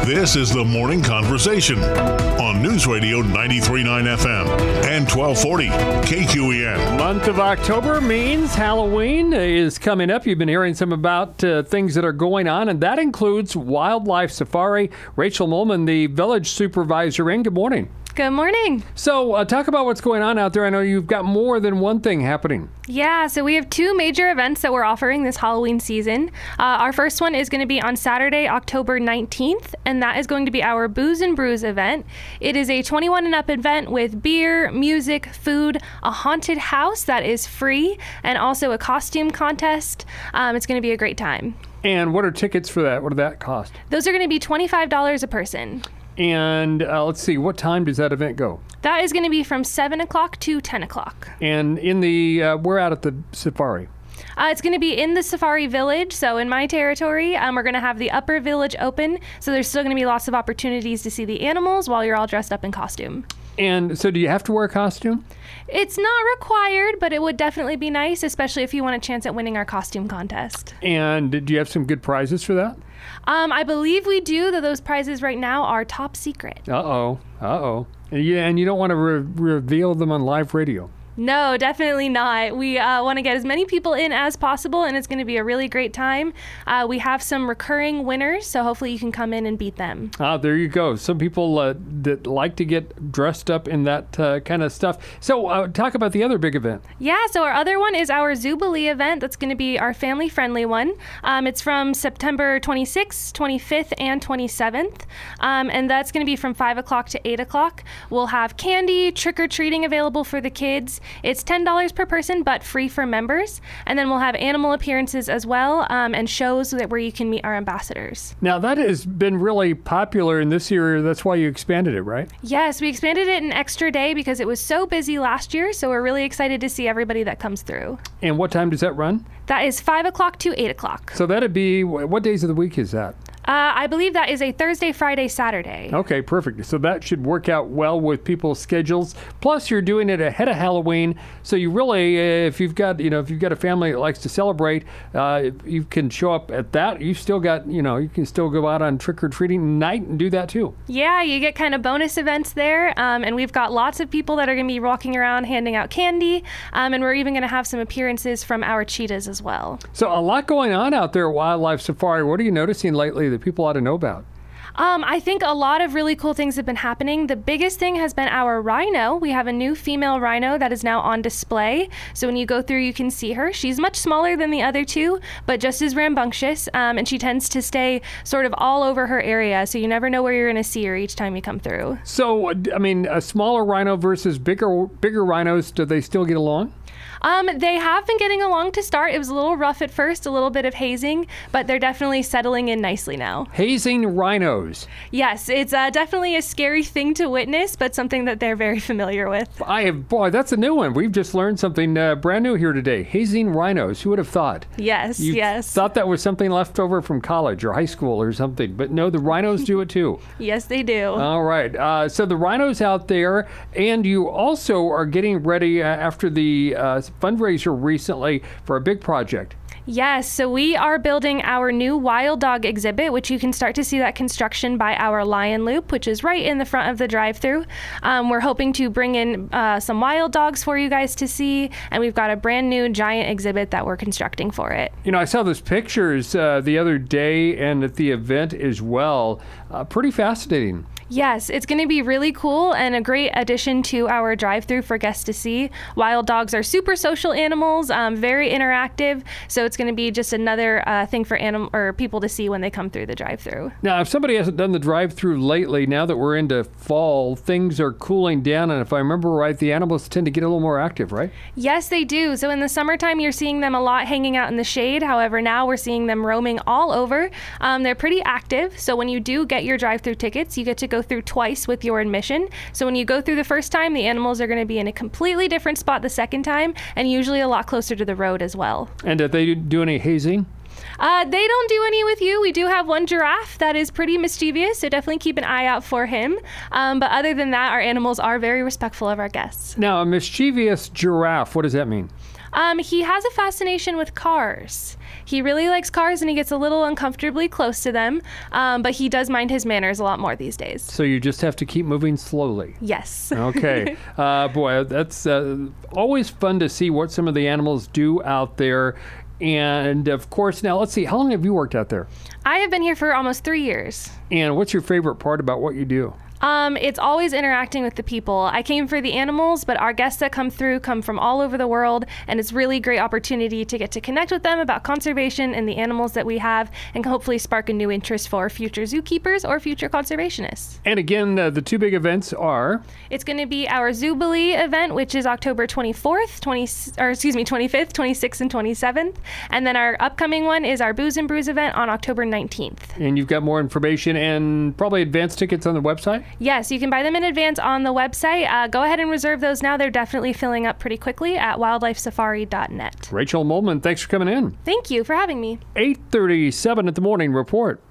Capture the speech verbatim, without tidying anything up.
This is the Morning Conversation on News Radio ninety-three point nine F M and twelve forty K Q E N. Month of October means Halloween is coming up. You've been hearing some about uh, things that are going on, and that includes Wildlife Safari. Rachel Molman, the village supervisor, in. Good morning. Good morning. So uh, talk about what's going on out there. I know you've got more than one thing happening. Yeah, so we have two major events that we're offering this Halloween season. Uh, our first one is going to be on Saturday, October nineteenth, and that is going to be our Booze and Brews event. It is a twenty-one and up event with beer, music, food, a haunted house that is free, and also a costume contest. Um, it's going to be a great time. And what are tickets for that? What do that cost? Those are going to be twenty-five dollars a person. And uh, let's see, what time does that event go? That is going to be from seven o'clock to ten o'clock. And in the, uh, we're out at the safari. Uh, it's going to be in the Safari Village, so in my territory. Um, we're going to have the upper village open, so there's still going to be lots of opportunities to see the animals while you're all dressed up in costume. And so do you have to wear a costume? It's not required, but it would definitely be nice, especially if you want a chance at winning our costume contest. And do you have some good prizes for that? Um, I believe we do, though those prizes right now are top secret. Uh-oh. Uh-oh. And you, and you don't want to re- reveal them on live radio. No, definitely not. We uh, want to get as many people in as possible, and it's going to be a really great time. Uh, we have some recurring winners, so hopefully you can come in and beat them. Ah, there you go. Some people uh, that like to get dressed up in that uh, kind of stuff. So uh, talk about the other big event. Yeah, so our other one is our Zubilee event. That's going to be our family-friendly one. Um, it's from September twenty-sixth, twenty-fifth, and twenty-seventh, um, and that's going to be from five o'clock to eight o'clock. We'll have candy, trick-or-treating available for the kids. It's ten dollars per person, but free for members. And then we'll have animal appearances as well, um, and shows that where you can meet our ambassadors. Now, that has been really popular in this area. That's why you expanded it, right? Yes, we expanded it an extra day because it was so busy last year, so we're really excited to see everybody that comes through. And what time does that run? That is five o'clock to eight o'clock. So that'd be, what days of the week is that? Uh, I believe that is a Thursday, Friday, Saturday. Okay, perfect. So that should work out well with people's schedules. Plus, you're doing it ahead of Halloween, so you really, uh, if you've got, you know, if you've got a family that likes to celebrate, uh, you can show up at that. You've still got, you know, you can still go out on trick or treating night and do that too. Yeah, you get kind of bonus events there, um, and we've got lots of people that are going to be walking around handing out candy, um, and we're even going to have some appearances from our cheetahs as well. So a lot going on out there at Wildlife Safari. What are you noticing lately that people ought to know about? Um, I think a lot of really cool things have been happening. The biggest thing has been our rhino. We have a new female rhino that is now on display. So when you go through, you can see her. She's much smaller than the other two, but just as rambunctious. Um, and she tends to stay sort of all over her area. So you never know where you're going to see her each time you come through. So, I mean, a smaller rhino versus bigger, bigger rhinos, do they still get along? Um, they have been getting along to start. It was a little rough at first, a little bit of hazing, but they're definitely settling in nicely now. Hazing rhinos. Yes, it's uh, definitely a scary thing to witness, but something that they're very familiar with. I have, boy, that's a new one. We've just learned something uh, brand new here today. Hazing rhinos. Who would have thought? Yes, you yes. Thought that was something left over from college or high school or something, but no, the rhinos do it too. Yes, they do. All right. Uh, so the rhinos out there, and you also are getting ready uh, after the uh, fundraiser recently for a big project. Yes, so we are building our new wild dog exhibit, which you can start to see that construction by our Lion Loop, which is right in the front of the drive-thru. Um, we're hoping to bring in uh, some wild dogs for you guys to see, and we've got a brand new giant exhibit that we're constructing for it. You know, I saw those pictures uh, the other day and at the event as well. Uh, pretty fascinating. Yes, it's going to be really cool and a great addition to our drive-thru for guests to see. Wild dogs are super social animals, um, very interactive, so it's going to be just another uh, thing for anim- or people to see when they come through the drive-thru. Now, if somebody hasn't done the drive-thru lately, now that we're into fall, things are cooling down, and if I remember right, the animals tend to get a little more active, right? Yes, they do. So in the summertime, you're seeing them a lot hanging out in the shade. However, now we're seeing them roaming all over. Um, they're pretty active, so when you do get your drive-thru tickets, you get to go through twice with your admission. So when you go through the first time, the animals are going to be in a completely different spot the second time, and usually a lot closer to the road as well. And do they do any hazing? Uh, they don't do any with you. We do have one giraffe that is pretty mischievous, so definitely keep an eye out for him. Um, but other than that, our animals are very respectful of our guests. Now, a mischievous giraffe, what does that mean? Um, he has a fascination with cars. He really likes cars, and he gets a little uncomfortably close to them, um, but he does mind his manners a lot more these days. So you just have to keep moving slowly. Yes. Okay. uh, boy, that's uh, always fun to see what some of the animals do out there. And, of course, now let's see, how long have you worked out there? I have been here for almost three years. And what's your favorite part about what you do? Um, it's always interacting with the people. I came for the animals, but our guests that come through come from all over the world, and it's really a great opportunity to get to connect with them about conservation and the animals that we have, and hopefully spark a new interest for future zookeepers or future conservationists. And again, uh, the two big events are? It's going to be our Zoobilee event, which is October twenty-fourth, twenty, or excuse me, twenty-fifth, twenty-sixth, and twenty-seventh. And then our upcoming one is our Booze and Brews event on October nineteenth. And you've got more information and probably advance tickets on the website? Yes, you can buy them in advance on the website. Uh, go ahead and reserve those now. They're definitely filling up pretty quickly at wildlife safari dot net. Rachel Mollman, thanks for coming in. Thank you for having me. eight thirty-seven at the Morning Report.